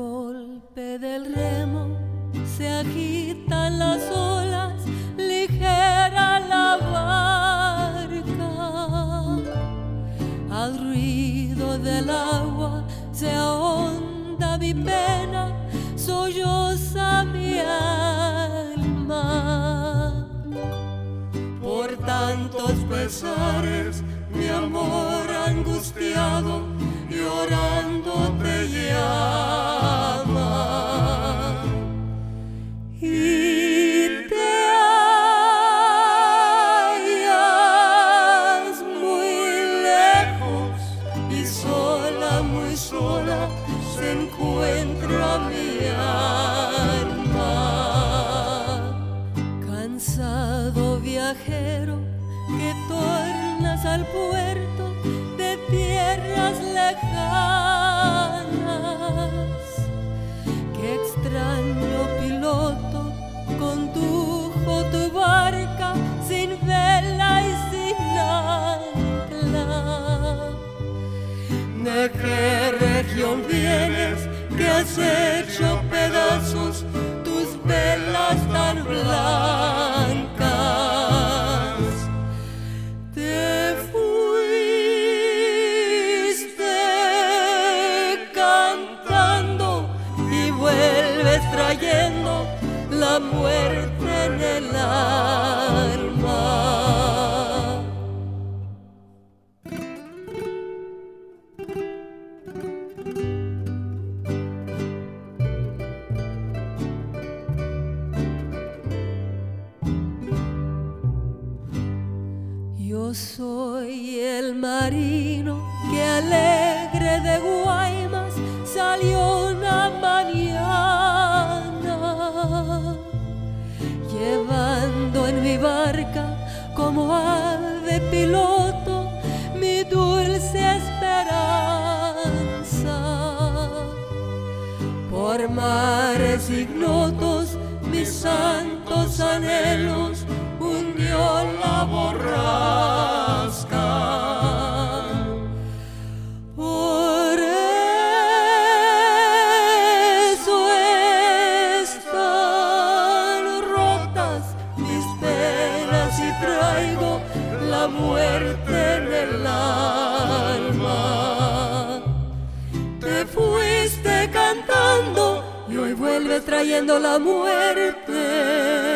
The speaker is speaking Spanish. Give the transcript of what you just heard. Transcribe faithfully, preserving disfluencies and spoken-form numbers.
golpe del remo se agitan las olas, ligera la barca. Al ruido del agua se ahonda mi pena, solloza mi alma. Por tantos pesares, mi amor angustiado, llorando te llama. Y te hallas muy lejos y sola, muy sola se encuentra mi alma. Cansado viajero que tornas al puerto de tierras lejanas, qué extraño piloto condujo tu barca sin vela y sin ancla. ¿De qué región vienes que has hecho pedazos tus velas tan blancas? Te fuiste cantando y vuelves trayendo la muerte en el alma. Yo soy el marino que alegre de Guaymas salió una mañana, llevando en mi barca como ave piloto mi dulce esperanza. Por mares ignotos mis santos anhelos hundió la borrasca. Por eso están rotas mis penas y traigo la muerte en el alma. Te fuiste cantando y hoy vuelves trayendo la muerte